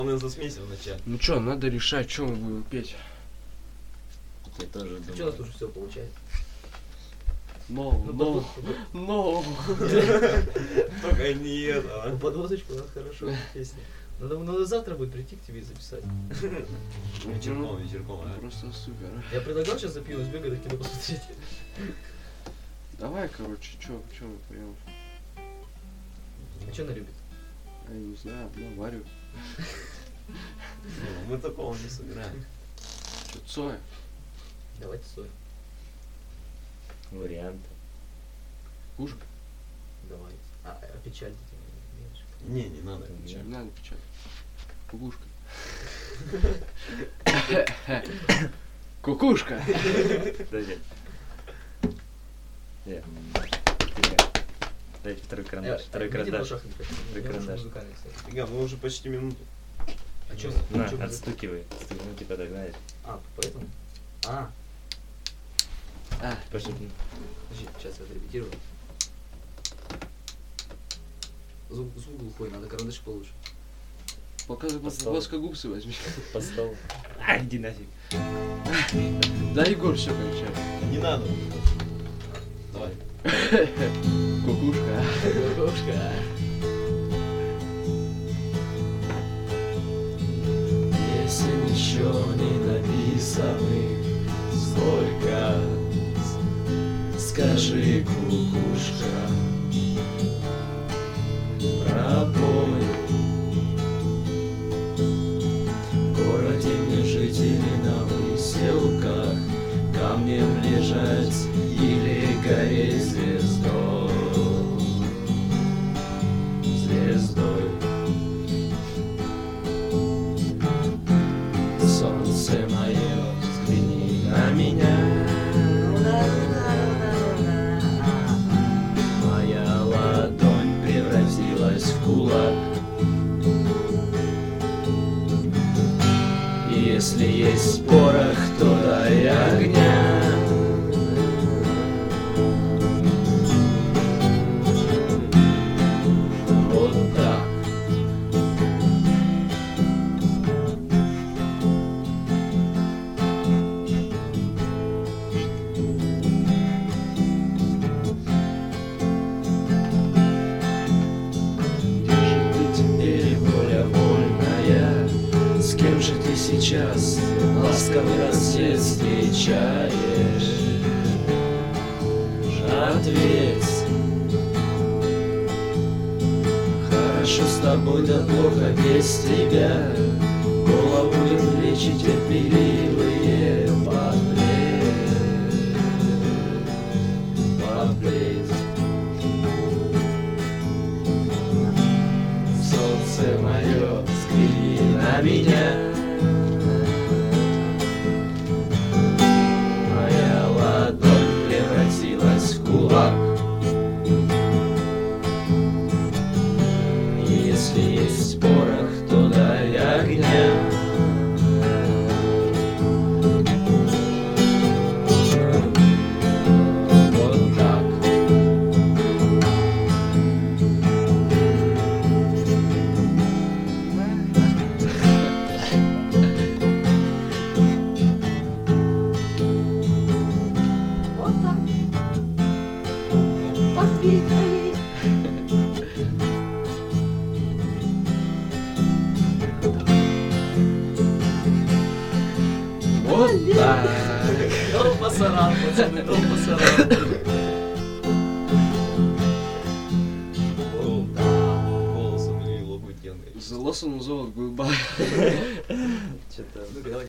Он засмейся вначале. Ну чё, надо решать, что мы будем петь. Я тоже Что у думаю. нас уже все получается? No. Только не это. Подводочку, да, хорошо, песня. Надо завтра будет прийти к тебе и записать. Вечерком, а? Просто супер. Я предлагал сейчас за пиво сбегать, кино посмотреть. Давай, короче, чё мы поем? А что она любит? Я не знаю, наварю. Мы такого не собираем. Чё, Цоя? Давайте сой. Варианты. Кушка? Давай. А печаль ты не умеешь? Не надо. Не надо печать. Кукушка. Кукушка! Подожди. Тихо. Дайте второй карандаш. Второй карандаш. Второй карандаш. Фига, мы уже почти минуту. А чё? На, чё мы- отстукивай. Ну, типа так, знаешь. А, поэтому? А, Пошли. подожди, сейчас я отрепетирую. Звук глухой, надо карандаш получше. Пока Постол. плоскогубцы возьми. По столу. А, иди нафиг. Да, Егор все кончает. Не надо. Давай. Кукушка. Кукушка. Песен еще не написанных сколько. Скажи, кукушка, пропой. В городе мне жители на выселках, камнем лежать или гореть звездой. Звездой. Солнце мое, взгляни на меня. Моя ладонь превратилась в кулак. Если есть порох, то дай огня. Вот так. Или воля вольная. С кем же ты сейчас ласковый рассвет встречаешь? Ответь. Хорошо с тобой, да плохо без тебя. Голову и плечи терпеливые подплеть. Солнце мое, взгляни на меня. Моя ладонь превратилась в кулак. Если есть порох, то дай огня. Вот так. Вот так. Подвигай. Вот так. Дом пасаран, пацаны, дом пасаран. Голосом или лопутенкой. За лосом зовут губа. Что-то... Ну-ка, давай.